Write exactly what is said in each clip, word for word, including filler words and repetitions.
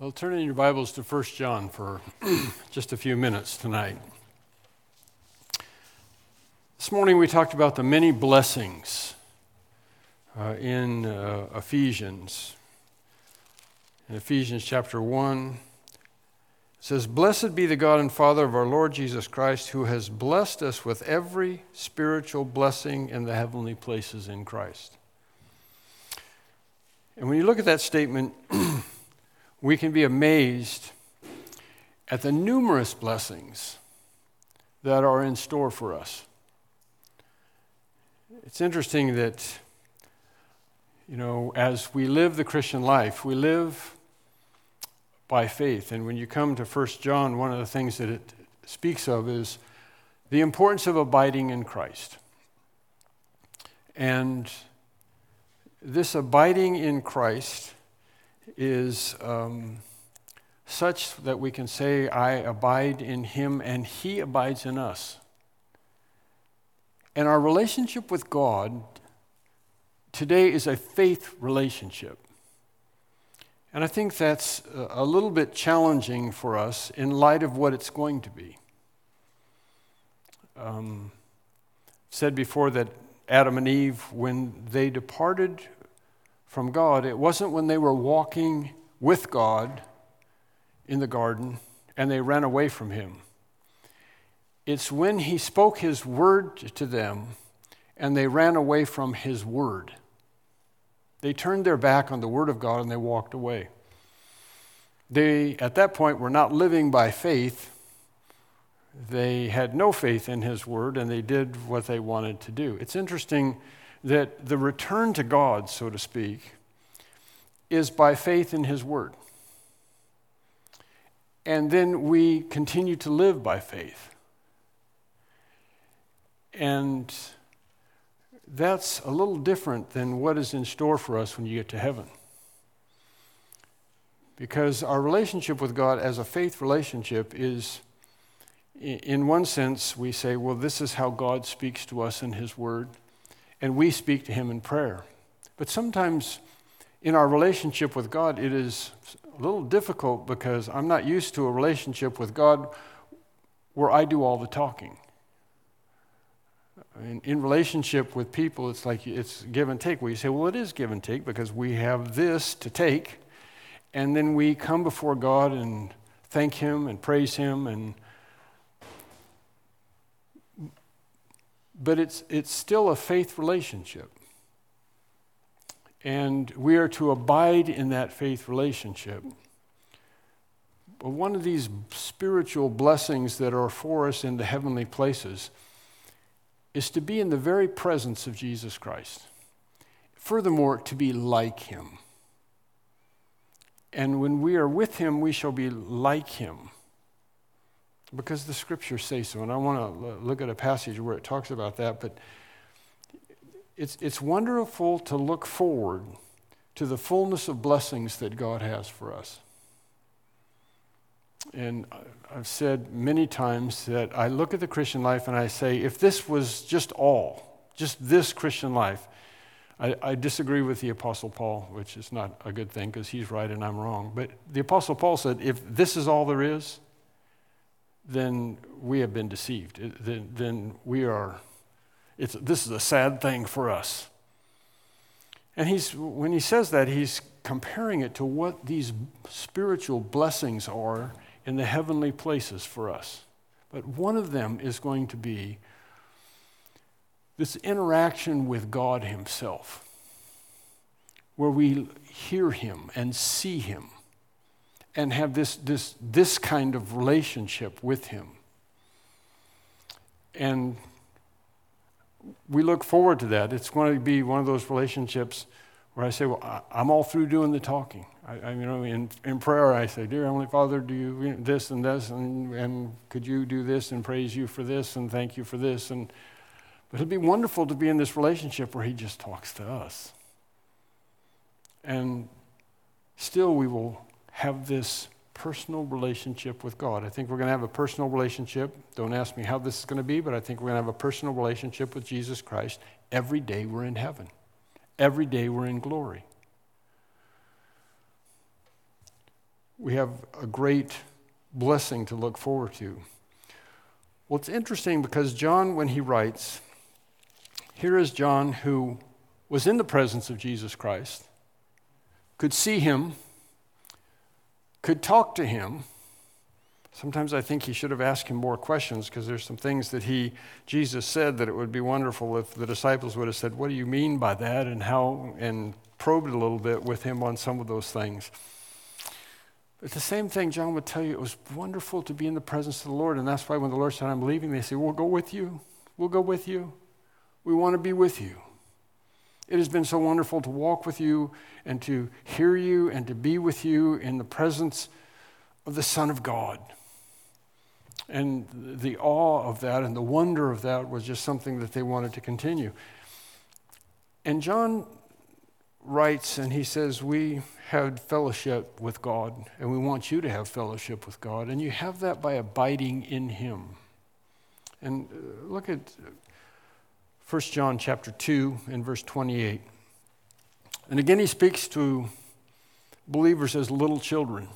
Well, turn in your Bibles to First John for just a few minutes tonight. This morning we talked about the many blessings uh, in uh, Ephesians. In Ephesians chapter one, it says, "Blessed be the God and Father of our Lord Jesus Christ, who has blessed us with every spiritual blessing in the heavenly places in Christ." And when you look at that statement, we can be amazed at the numerous blessings that are in store for us. It's interesting that, you know, as we live the Christian life, we live by faith. And when you come to First John, one of the things that it speaks of is the importance of abiding in Christ. And this abiding in Christ is um, such that we can say, I abide in him and he abides in us. And our relationship with God today is a faith relationship. And I think that's a little bit challenging for us in light of what it's going to be. Um, said before that Adam and Eve, when they departed from God, it wasn't when they were walking with God in the garden and they ran away from him. It's when he spoke his word to them and they ran away from his word. They turned their back on the word of God and they walked away. They, at that point, were not living by faith. They had no faith in his word and they did what they wanted to do. It's interesting that the return to God, so to speak, is by faith in his word. And then we continue to live by faith. And that's a little different than what is in store for us when you get to heaven. Because our relationship with God as a faith relationship is, in one sense, we say, well, this is how God speaks to us in his word. And we speak to him in prayer. But sometimes in our relationship with God, it is a little difficult because I'm not used to a relationship with God where I do all the talking. In, in relationship with people, it's like it's give and take. Where you say, well, it is give and take because we have this to take. And then we come before God and thank him and praise him and But it's it's still a faith relationship. And we are to abide in that faith relationship. But one of these spiritual blessings that are for us in the heavenly places is to be in the very presence of Jesus Christ. Furthermore, to be like him. And when we are with him, we shall be like him. Because the scriptures say so, and I want to look at a passage where it talks about that, but it's it's wonderful to look forward to the fullness of blessings that God has for us. And I've said many times that I look at the Christian life and I say, if this was just all, just this Christian life, I, I disagree with the Apostle Paul, which is not a good thing because he's right and I'm wrong. But the Apostle Paul said, if this is all there is, then we have been deceived. Then, then we are, it's, this is a sad thing for us. And he's when he says that, he's comparing it to what these spiritual blessings are in the heavenly places for us. But one of them is going to be this interaction with God himself, where we hear him and see him. And have this this this kind of relationship with him. And we look forward to that. It's going to be one of those relationships where I say, well, I'm all through doing the talking. I, I you know, in, in prayer I say, dear Heavenly Father, do you, you know, this and this, and, and could you do this and praise you for this and thank you for this. And but it'd be wonderful to be in this relationship where he just talks to us. And still we will have this personal relationship with God. I think we're going to have a personal relationship. Don't ask me how this is going to be, but I think we're going to have a personal relationship with Jesus Christ every day we're in heaven. Every day we're in glory. we have a great blessing to look forward to. Well, it's interesting because John, when he writes, here is John who was in the presence of Jesus Christ, could see him, could talk to him. Sometimes I think he should have asked him more questions because there's some things that he, Jesus said that it would be wonderful if the disciples would have said, what do you mean by that, and how, and probed a little bit with him on some of those things. But the same thing, John would tell you, it was wonderful to be in the presence of the Lord, and that's why when the Lord said, I'm leaving, they say, we'll go with you. We'll go with you. We want to be with you. It has been so wonderful to walk with you and to hear you and to be with you in the presence of the Son of God. And the awe of that and the wonder of that was just something that they wanted to continue. And John writes and he says, we had fellowship with God and we want you to have fellowship with God. And you have that by abiding in him. And look at First John chapter two and verse twenty-eight. And again he speaks to believers as little children.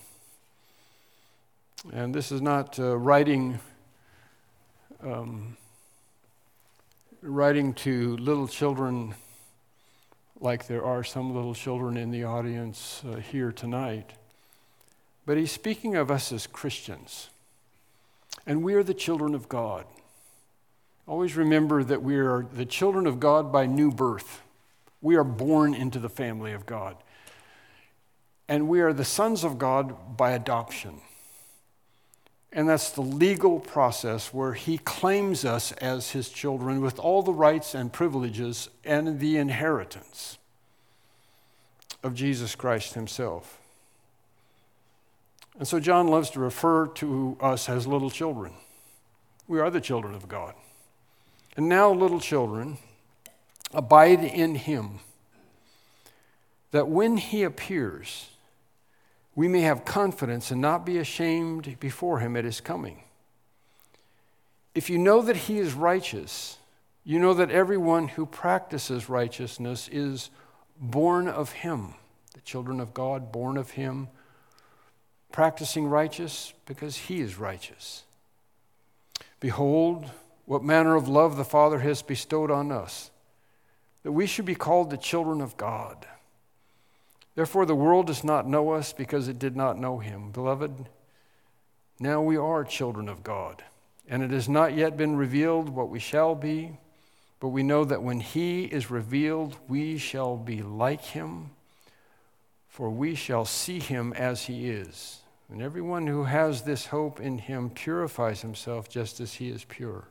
And this is not uh, writing um, writing to little children like there are some little children in the audience uh, here tonight. But he's speaking of us as Christians. And we are the children of God. Always remember that we are the children of God by new birth. We are born into the family of God. And we are the sons of God by adoption. And that's the legal process where he claims us as his children with all the rights and privileges and the inheritance of Jesus Christ himself. And so John loves to refer to us as little children. We are the children of God. And now, little children, abide in him, that when he appears, we may have confidence and not be ashamed before him at his coming. If you know that he is righteous, you know that everyone who practices righteousness is born of him. The children of God, born of him, practicing righteous because he is righteous. Behold, what manner of love the Father has bestowed on us, that we should be called the children of God. Therefore the world does not know us because it did not know him. Beloved, now we are children of God, and it has not yet been revealed what we shall be, but we know that when he is revealed, we shall be like him, for we shall see him as he is. And everyone who has this hope in him purifies himself just as he is pure.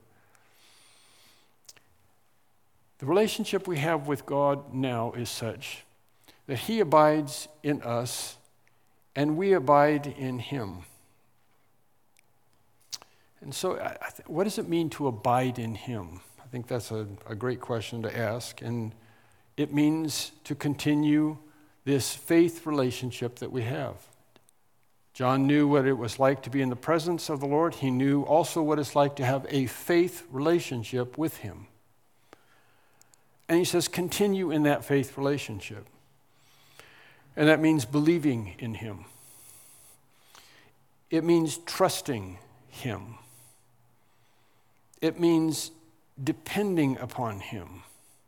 The relationship we have with God now is such that he abides in us and we abide in him. And so I th- what does it mean to abide in him? I think that's a, a great question to ask. And it means to continue this faith relationship that we have. John knew what it was like to be in the presence of the Lord. He knew also what it's like to have a faith relationship with him. And he says, continue in that faith relationship. And that means believing in him. It means trusting him. It means depending upon him.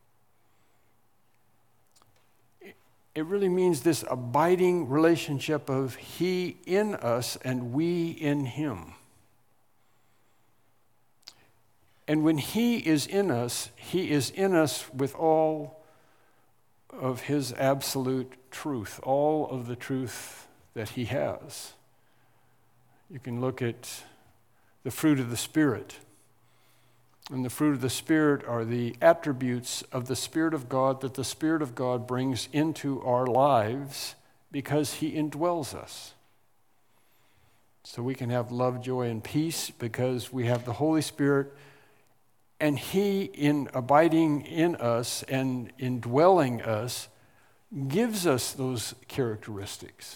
It really means this abiding relationship of he in us and we in him. And when he is in us, he is in us with all of his absolute truth, all of the truth that he has. You can look at the fruit of the Spirit. And the fruit of the Spirit are the attributes of the Spirit of God that the Spirit of God brings into our lives because he indwells us. So we can have love, joy, and peace because we have the Holy Spirit. And he, in abiding in us and indwelling us, gives us those characteristics.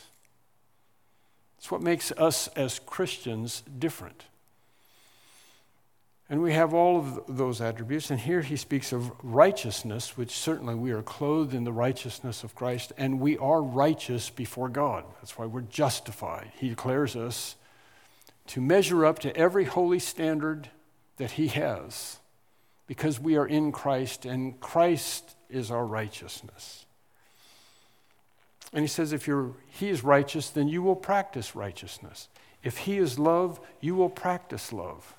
It's what makes us as Christians different. And we have all of those attributes. And here he speaks of righteousness, which certainly we are clothed in the righteousness of Christ, and we are righteous before God. That's why we're justified. He declares us to measure up to every holy standard that he has, because we are in Christ, and Christ is our righteousness. And he says, if you're, he is righteous, then you will practice righteousness. If he is love, you will practice love.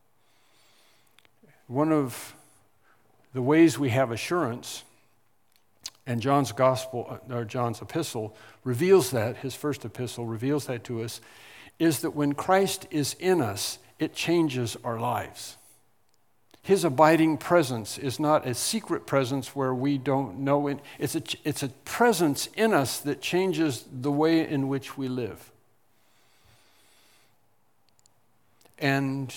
One of the ways we have assurance, and John's gospel, or John's epistle reveals that, his first epistle reveals that to us, is that when Christ is in us, it changes our lives. His abiding presence is not a secret presence where we don't know it. It's a, it's a presence in us that changes the way in which we live. And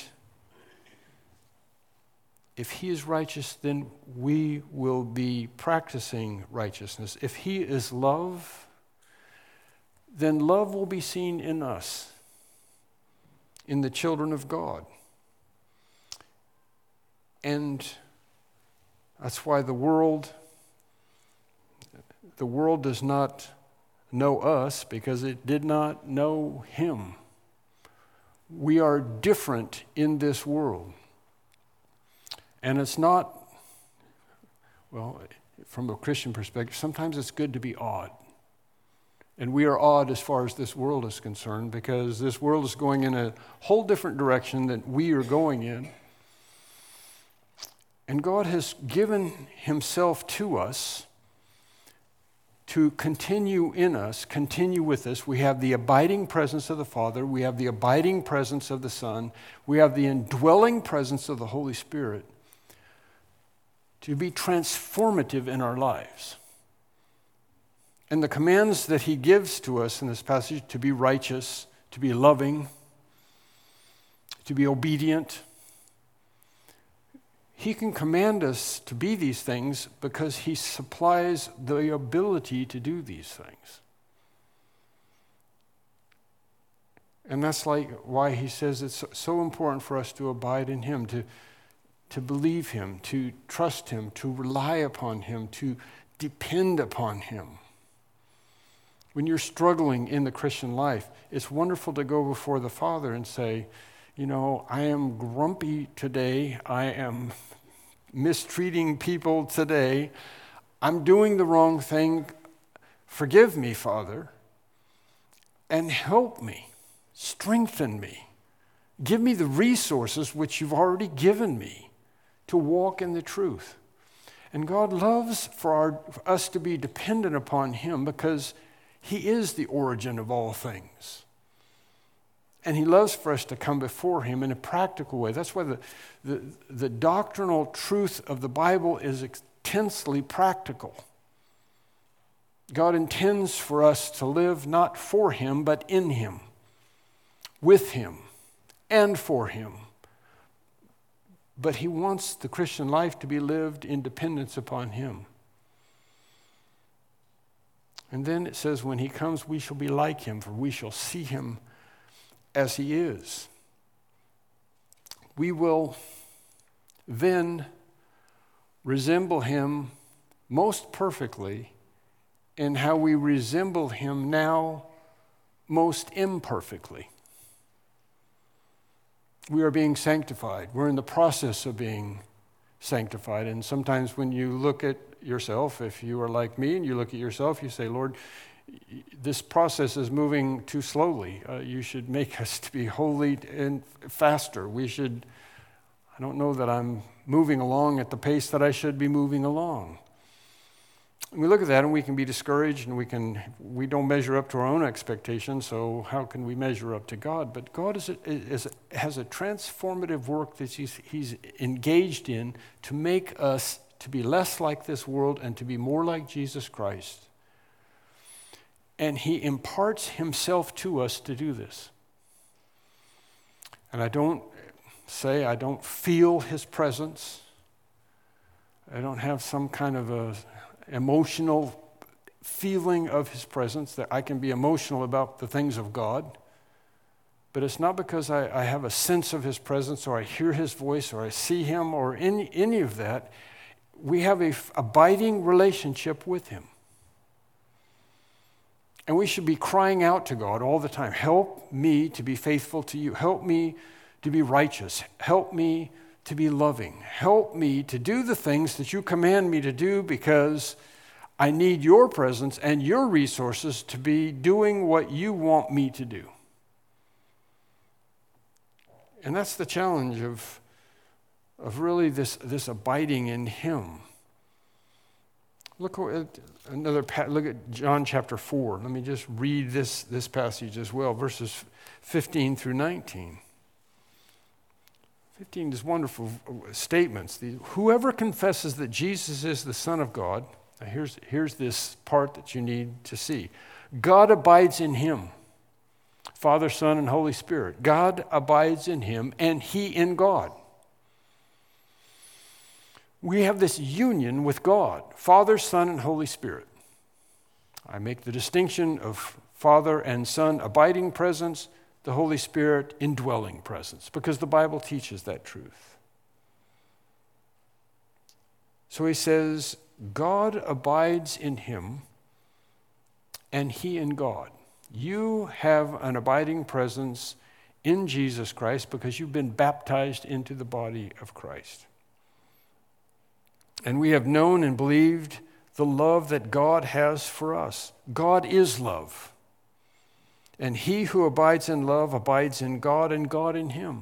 if he is righteous, then we will be practicing righteousness. If he is love, then love will be seen in us, in the children of God. And that's why the world, the world does not know us because it did not know him. We are different in this world. And it's not, well, from a Christian perspective, sometimes it's good to be odd. And we are odd as far as this world is concerned because this world is going in a whole different direction than we are going in. And God has given himself to us to continue in us, continue with us. We have the abiding presence of the Father. We have the abiding presence of the Son. We have the indwelling presence of the Holy Spirit to be transformative in our lives. And the commands that he gives to us in this passage, to be righteous, to be loving, to be obedient, he can command us to be these things because he supplies the ability to do these things. And that's like why he says it's so important for us to abide in him, to, to believe him, to trust him, to rely upon him, to depend upon him. When you're struggling in the Christian life, it's wonderful to go before the Father and say, you know, I am grumpy today. I am mistreating people today. I'm doing the wrong thing. Forgive me, Father, and help me, strengthen me. Give me the resources which you've already given me to walk in the truth. And God loves for, our, for us to be dependent upon him because he is the origin of all things. And he loves for us to come before him in a practical way. That's why the, the, the doctrinal truth of the Bible is intensely practical. God intends for us to live not for him, but in him, with him, and for him. But he wants the Christian life to be lived in dependence upon him. And then it says, when he comes, we shall be like him, for we shall see him as he is. We will then resemble him most perfectly in how we resemble him now most imperfectly. We are being sanctified. We're in the process of being sanctified. And sometimes when you look at yourself, if you are like me and you look at yourself, you say, Lord, this process is moving too slowly. Uh, you should make us to be holy and faster. We should, I don't know that I'm moving along at the pace that I should be moving along. And we look at that and we can be discouraged and we can, we don't measure up to our own expectations, so how can we measure up to God? But God is, a, is a, has a transformative work that he's, he's engaged in to make us to be less like this world and to be more like Jesus Christ. And he imparts himself to us to do this. And I don't say I don't feel his presence. I don't have some kind of a emotional feeling of his presence, that I can be emotional about the things of God. But it's not because I, I have a sense of his presence or I hear his voice or I see him or any, any of that. We have a f- abiding relationship with him. And we should be crying out to God all the time, help me to be faithful to you. Help me to be righteous. Help me to be loving. Help me to do the things that you command me to do, because I need your presence and your resources to be doing what you want me to do. And that's the challenge of, of really this, this abiding in him. Look at another look at John chapter four. Let me just read this, this passage as well, verses fifteen through nineteen. fifteen is wonderful statements. The, Whoever confesses that Jesus is the Son of God, now here's, here's this part that you need to see. God abides in him, Father, Son, and Holy Spirit. God abides in him, and he in God. We have this union with God, Father, Son, and Holy Spirit. I make the distinction of Father and Son abiding presence, the Holy Spirit indwelling presence, because the Bible teaches that truth. So he says, God abides in him, and he in God. You have an abiding presence in Jesus Christ because you've been baptized into the body of Christ. And we have known and believed the love that God has for us. God is love. And he who abides in love abides in God, and God in him.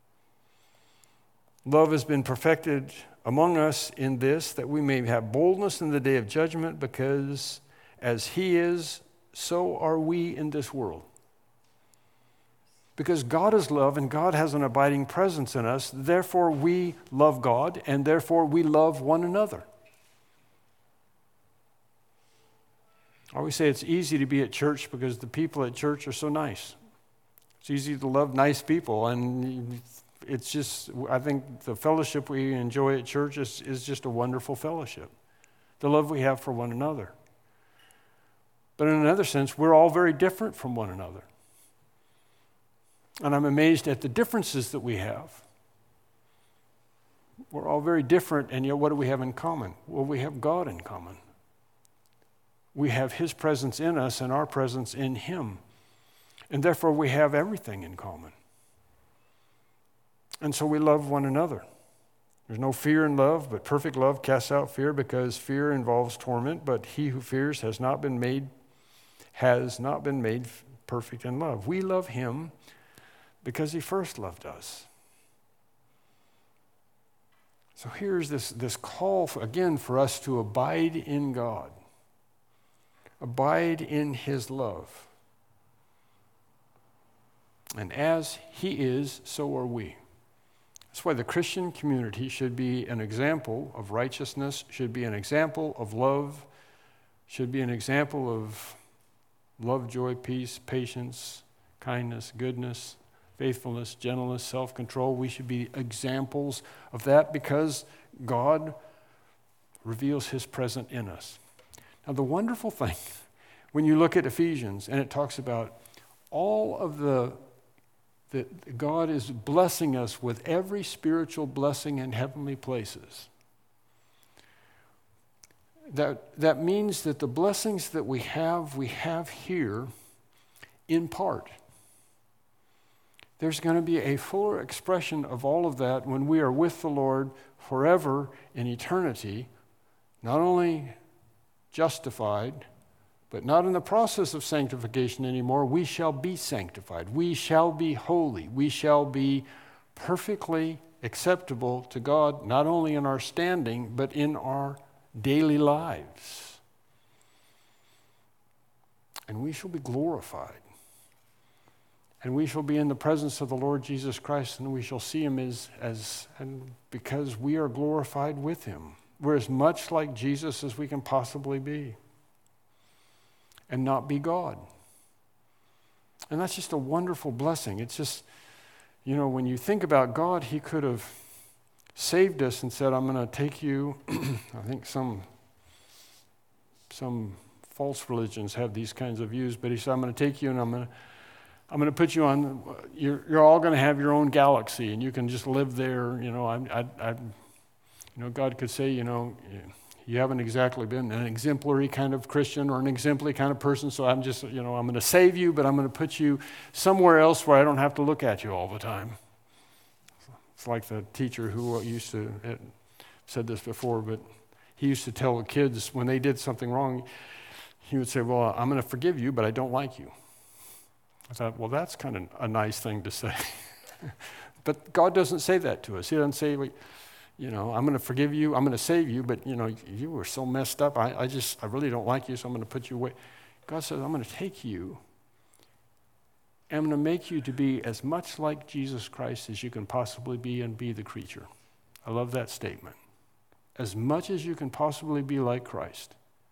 Love has been perfected among us in this, that we may have boldness in the day of judgment, because as he is, so are we in this world. Because God is love and God has an abiding presence in us, therefore we love God and therefore we love one another. I always say it's easy to be at church because the people at church are so nice. It's easy to love nice people, and it's just, I think the fellowship we enjoy at church is, is just a wonderful fellowship. The love we have for one another. But in another sense, we're all very different from one another. And I'm amazed at the differences that we have. We're all very different, and yet what do we have in common? Well, we have God in common. We have his presence in us and our presence in him. And therefore we have everything in common. And so we love one another. There's no fear in love, but perfect love casts out fear, because fear involves torment, but he who fears has not been made has not been made perfect in love. We love him because he first loved us. So here's this, this call, for, again, for us to abide in God. Abide in his love. And as he is, so are we. That's why the Christian community should be an example of righteousness, should be an example of love, should be an example of love, joy, peace, patience, kindness, goodness, faithfulness, gentleness, self-control. We should be examples of that because God reveals his presence in us. Now, the wonderful thing, when you look at Ephesians, and it talks about all of the, that God is blessing us with every spiritual blessing in heavenly places. That, that means that the blessings that we have, we have here in part. There's going to be a fuller expression of all of that when we are with the Lord forever in eternity, not only justified, but not in the process of sanctification anymore. We shall be sanctified. We shall be holy. We shall be perfectly acceptable to God, not only in our standing, but in our daily lives. And we shall be glorified. And we shall be in the presence of the Lord Jesus Christ, and we shall see him as, as and because we are glorified with him. We're as much like Jesus as we can possibly be. And not be God. And that's just a wonderful blessing. It's just, you know, when you think about God, he could have saved us and said, I'm going to take you. I think some, some false religions have these kinds of views, but he said, I'm going to take you and I'm going to I'm going to put you on, you're, you're all going to have your own galaxy, and you can just live there. You know, I, I, I, you know, God could say, you know, you haven't exactly been an exemplary kind of Christian or an exemplary kind of person, so I'm just, you know, I'm going to save you, but I'm going to put you somewhere else where I don't have to look at you all the time. It's like the teacher who used to, said this before, but he used to tell the kids when they did something wrong, he would say, well, I'm going to forgive you, but I don't like you. I thought, well, that's kind of a nice thing to say. But God doesn't say that to us. He doesn't say, you know, I'm going to forgive you, I'm going to save you, but, you know, you were so messed up, I, I just, I really don't like you, so I'm going to put you away. God says, I'm going to take you, and I'm going to make you to be as much like Jesus Christ as you can possibly be and be the creature. I love that statement. As much as you can possibly be like Christ.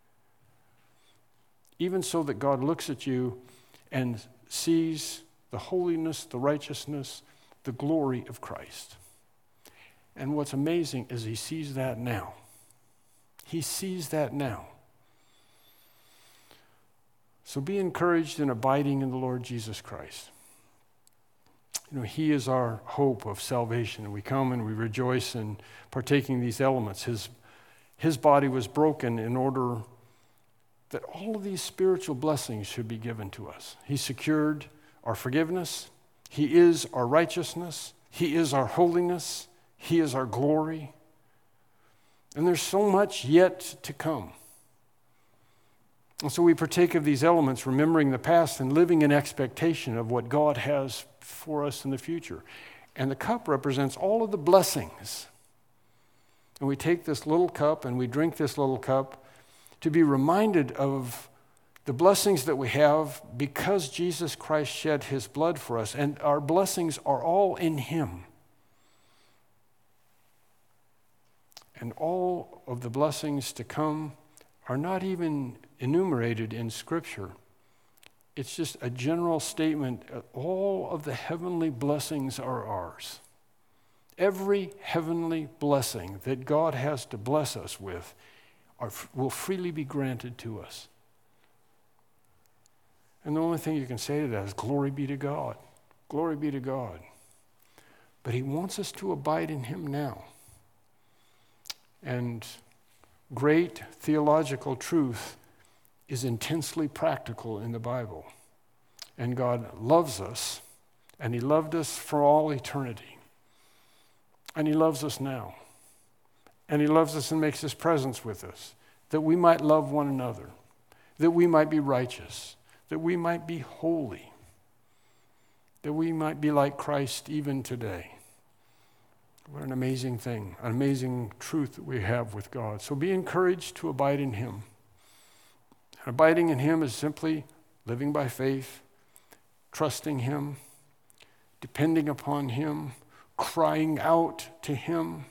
Even so that God looks at you and sees the holiness, the righteousness, the glory of Christ. And what's amazing is he sees that now. He sees that now. So be encouraged in abiding in the Lord Jesus Christ. You know, he is our hope of salvation. We come and we rejoice in partaking these elements. His, his body was broken in order that all of these spiritual blessings should be given to us. He secured our forgiveness. He is our righteousness. He is our holiness. He is our glory. And there's so much yet to come. And so we partake of these elements, remembering the past and living in expectation of what God has for us in the future. And the cup represents all of the blessings. And we take this little cup and we drink this little cup to be reminded of the blessings that we have because Jesus Christ shed his blood for us. And our blessings are all in him. And all of the blessings to come are not even enumerated in Scripture. It's just a general statement. All of the heavenly blessings are ours. Every heavenly blessing that God has to bless us with are, will freely be granted to us. And the only thing you can say to that is, glory be to God. Glory be to God. But he wants us to abide in him now. And great theological truth is intensely practical in the Bible. And God loves us, and he loved us for all eternity. And he loves us now. And he loves us and makes his presence with us, that we might love one another, that we might be righteous, that we might be holy, that we might be like Christ even today. What an amazing thing, an amazing truth that we have with God. So be encouraged to abide in him. And abiding in him is simply living by faith, trusting him, depending upon him, crying out to him.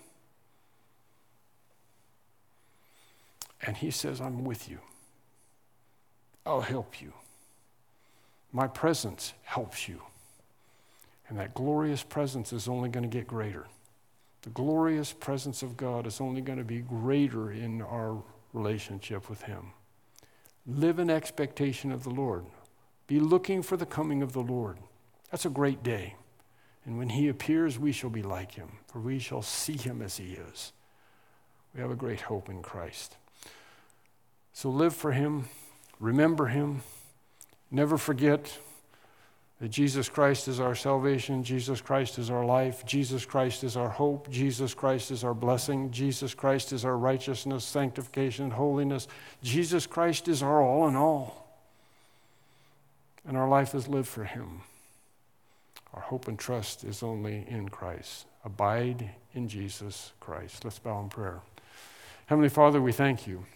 And he says, I'm with you. I'll help you. My presence helps you. And that glorious presence is only going to get greater. The glorious presence of God is only going to be greater in our relationship with him. Live in expectation of the Lord. Be looking for the coming of the Lord. That's a great day. And when he appears, we shall be like him, for we shall see him as he is. We have a great hope in Christ. So live for him, remember him, never forget that Jesus Christ is our salvation, Jesus Christ is our life, Jesus Christ is our hope, Jesus Christ is our blessing, Jesus Christ is our righteousness, sanctification, holiness. Jesus Christ is our all in all. And our life is lived for him. Our hope and trust is only in Christ. Abide in Jesus Christ. Let's bow in prayer. Heavenly Father, we thank you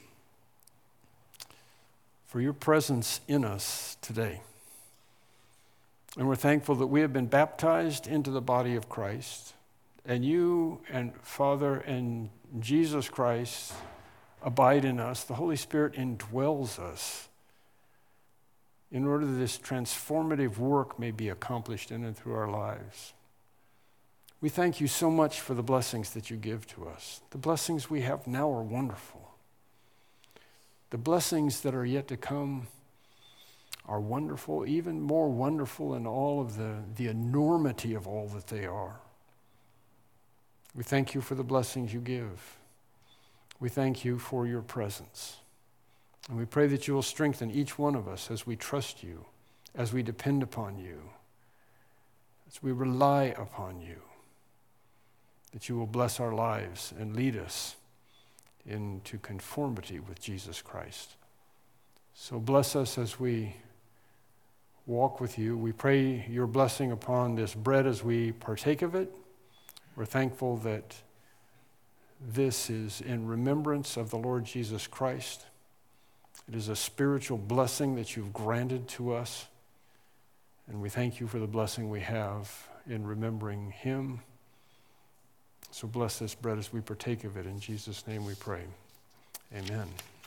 for your presence in us today. And we're thankful that we have been baptized into the body of Christ. And you and Father and Jesus Christ abide in us. The Holy Spirit indwells us in order that this transformative work may be accomplished in and through our lives. We thank you so much for the blessings that you give to us. The blessings we have now are wonderful. The blessings that are yet to come are wonderful, even more wonderful in all of the, the enormity of all that they are. We thank you for the blessings you give. We thank you for your presence. And we pray that you will strengthen each one of us as we trust you, as we depend upon you, as we rely upon you, that you will bless our lives and lead us into conformity with Jesus Christ. So bless us as we walk with you. We pray your blessing upon this bread as we partake of it. We're thankful that this is in remembrance of the Lord Jesus Christ. It is a spiritual blessing that you've granted to us. And we thank you for the blessing we have in remembering him. So bless this bread as we partake of it. In Jesus' name we pray. Amen.